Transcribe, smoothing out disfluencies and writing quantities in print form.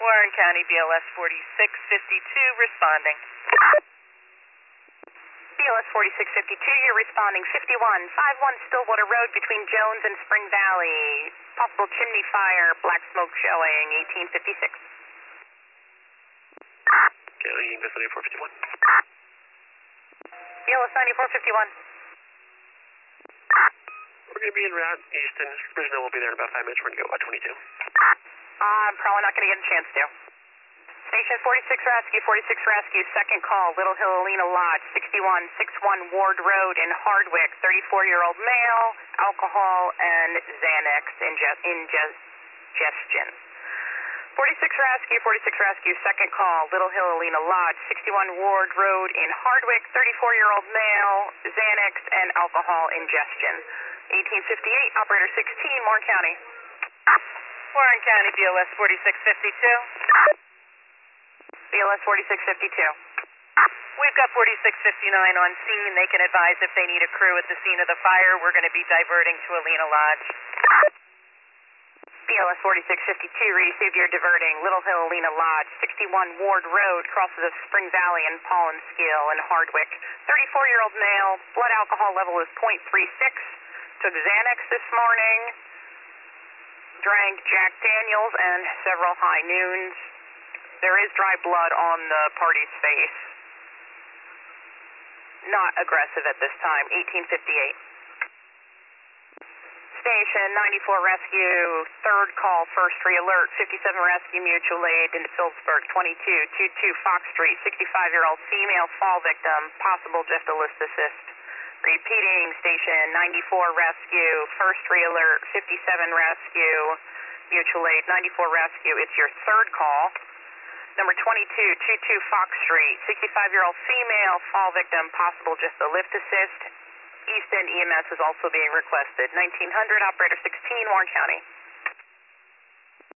Warren County, BLS 4652, responding. BLS 4652, you're responding 5151 Stillwater Road between Jones and Spring Valley. Possible chimney fire, black smoke showing, 1856. Okay, leading this 9451. BLS 9451. We're going to be en route Easton. Bridgeville will be there in about 5 minutes. We're going to go about 22. I'm probably not going to get a chance to. Station 46 Rescue, second call, Little Hill Alina Lodge, 6161 Ward Road in Hardwick, 34-year-old male, alcohol and Xanax ingestion. 46 Rescue, second call, Little Hill Alina Lodge, 61 Ward Road in Hardwick, 34-year-old male, Xanax and alcohol ingestion. 1858, Operator 16, Warren County. Warren County, BLS 4652. BLS 4652. We've got 4659 on scene. They can advise if they need a crew at the scene of the fire. We're going to be diverting to Alina Lodge. BLS 4652, received your diverting. Little Hill Alina Lodge, 61 Ward Road, crosses of Spring Valley and Pollenskill in Hardwick. 34-year-old male, blood alcohol level is .36. Took Xanax this morning. Drank Jack Daniels and several high noons. There is dry blood on the party's face. Not aggressive at this time, 1858. Station 94 Rescue, third call, first re-alert, 57 Rescue Mutual Aid into Phillipsburg, 2222 Fox Street, 65-year-old female fall victim, possible gestalyst assist. Repeating, Station 94 Rescue, first re-alert, 57 Rescue Mutual Aid, 94 Rescue, it's your third call. Number 2222 Fox Street, 65-year-old female fall victim, possible just a lift assist. East End EMS is also being requested. 1900, Operator 16, Warren County.